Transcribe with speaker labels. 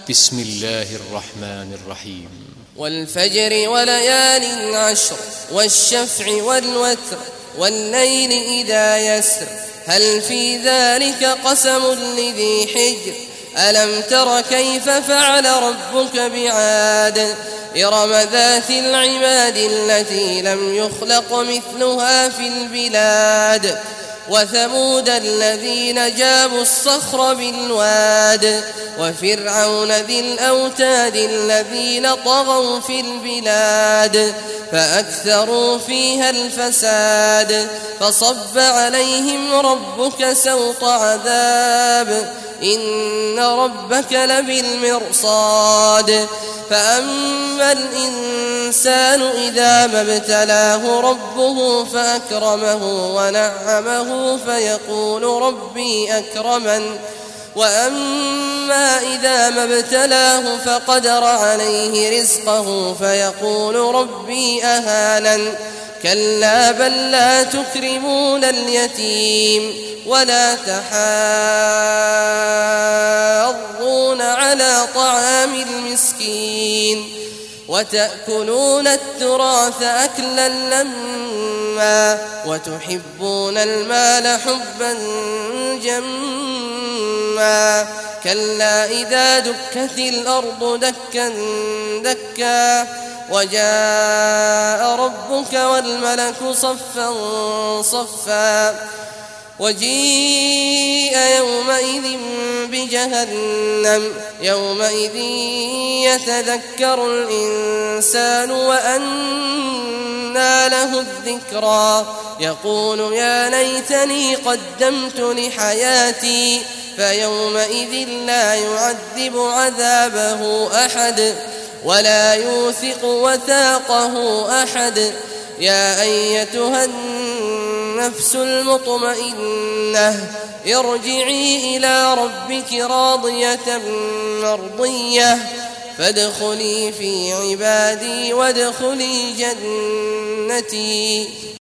Speaker 1: بسم الله الرحمن الرحيم.
Speaker 2: والفجر وليال عشر والشفع والوتر والليل إذا يسر هل في ذلك قسم لذي حجر ألم تر كيف فعل ربك بعاد إرم ذات العماد التي لم يخلق مثلها في البلاد وثمود الذين جابوا الصخر بالواد وفرعون ذي الأوتاد الذين طغوا في البلاد فأكثروا فيها الفساد فصب عليهم ربك سوط عذاب إن ربك لبالمرصاد فأما الإنسان إذا ما ابتلاه ربه فأكرمه ونعمه فيقول ربي أكرمن وأما إذا ما ابتلاه فقدر عليه رزقه فيقول ربي أهانن كلا بل لا تكرمون اليتيم ولا تحاضون على طعام المسكين وتأكلون التراث أكلا لما وتحبون المال حبا جما كلا إذا دكت الأرض دكا دكا وجاء ربك والملك صفا صفا وجيء يومئذ بجهنم يومئذ يتذكر الإنسان وأنى له الذكرى يقول يا ليتني قدمت لحياتي فيومئذ لا يعذب عذابه أحد ولا يوثق وثاقه أحد يا أيتها النفس المطمئنة ارجعي إلى ربك راضية مرضية فادخلي في عبادي وادخلي جنتي.